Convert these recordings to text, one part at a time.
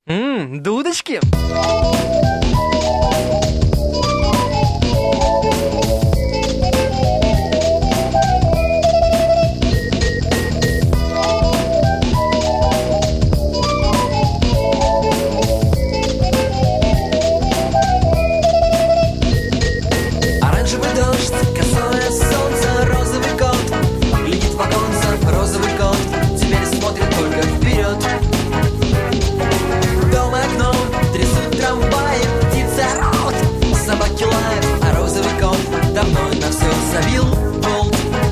Дудочки? Оранжевый дождь, косое солнце, розовый кот глядит в оконце, розовый кот теперь смотрит только вперед. Дом и окно трясут трамваи, птицы орут, собаки лают, а розовый кот давно на все забил болт.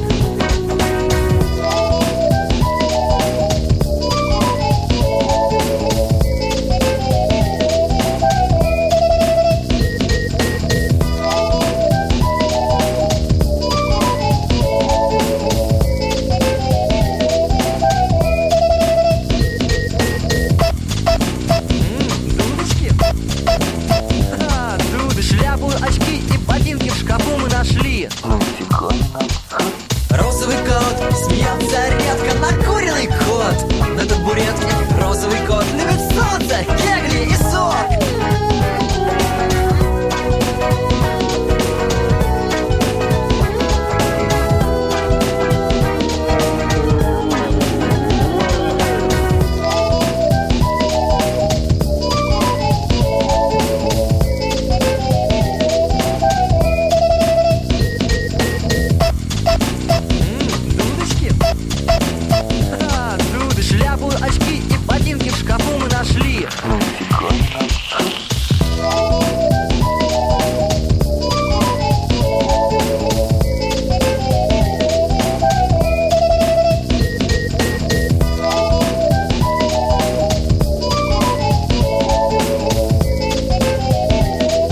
Дудочки? Дуды, шляпу, очки и ботинки в шкафу мы нашли. Розовый кот смеется редко, накуренный кот на табуретке. Розовый кот любит солнце, кегли и сок. Дудочки? Дуды, шляпу, очки и ботинки в шкафу мы нашли.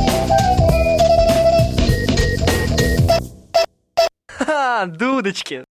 Дудочки.